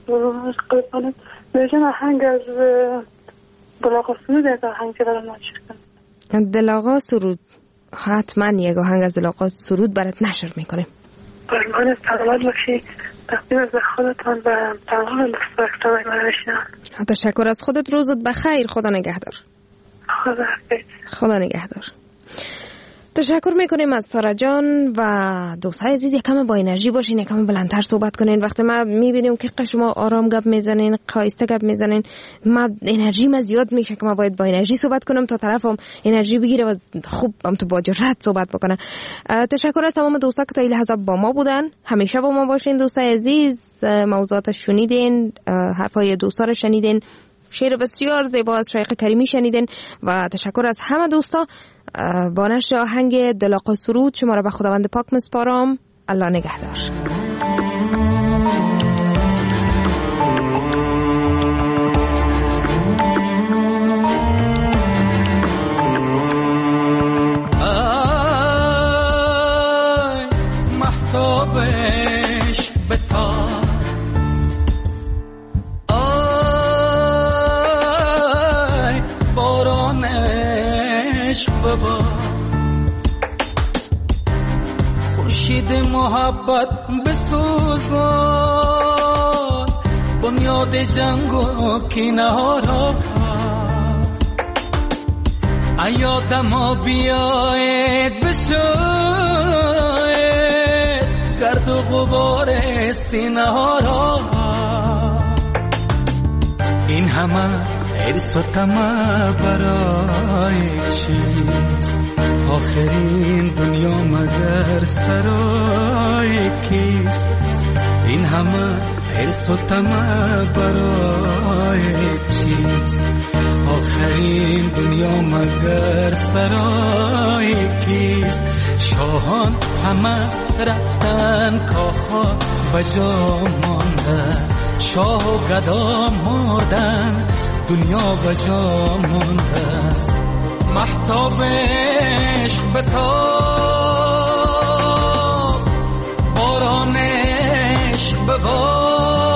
بجن آهنگ از دلاغا سرود. از آهنگ که برات نشر کنیم دلاغا سرود. حتما یک آهنگ از دلاغا سرود برات نشر میکنیم. قربان سلامت باشی. تقدیم از خودتان و تمام دوستان من بشنم. تشکر از خودت. روزت بخیر. خدا نگهدار. خدا حافظ. خدا نگهدار. تشکر میکنیم از سارا جان و دوستای عزیز یکم با انرژی باشین، یکم بلندتر صحبت کنین. وقتی ما میبینیم که شما آرام گپ میزنین، قایسته گپ میزنین، ما انرژی ما زیاد میشه که ما باید با انرژی صحبت کنم تا طرفم انرژی بگیره و خوب هم تو با جرأت صحبت بکنه. تشکر از تمام دوستا که تا این لحظه با ما بودن. همیشه با ما باشین دوستای عزیز. موضوعات شنیدین، حرفای دوستا رو شنیدین، شعر بسیار زیبا از شایخ کریمی شنیدین و تشکر از همه دوستا. با نشر آهنگ دلاغا سرود شما را به خداوند پاک مسپارم. الله نگهدار. ای محتابش بتا ای بارانش ببا خورشید محبت بسوزان بنیاد جنگ و کینه ها را ایادم ها بیاید بشاید گرد و غبار سینه ها را این همه حرص و طمع برای چیست آخرین دنیا مگر سرای کیست این همه حرص و طمع برای چیست؟ آخرین دنیا مگر سرای کیست؟ شاهان همه رفتن کاخا بجا مانده، شاه و گدا مردن دنیا بجا مانده. مهتابش بتاب بارانش ببار،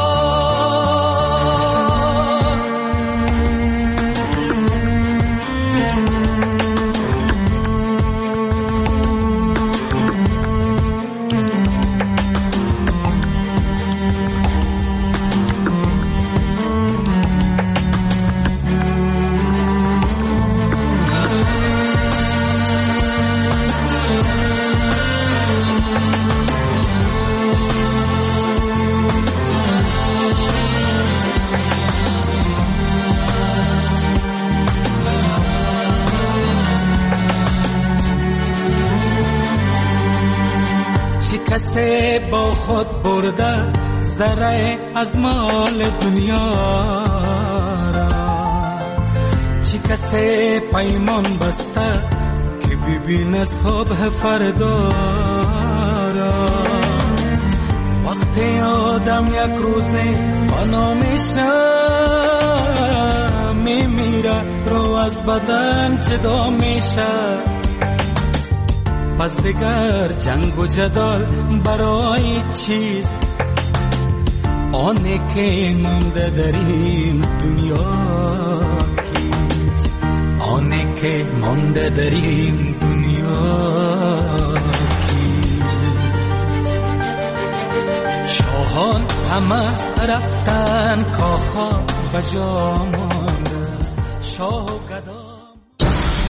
کسی با خود برده ذره از مال دنیا را، چی کسی پیمان بسته که ببینه صبح فردا را. وقتی آدم یک روزه فنا میشه میمیره، رو از بدن جدا میشه. پس دیگر جنگ و جدال برای چیست؟ آنی که مونده در این دنیا کیست؟ آنی که مونده در این دنیا کیست؟ شاهان همه رفتن کاخا بجا مانده، شاه و گدا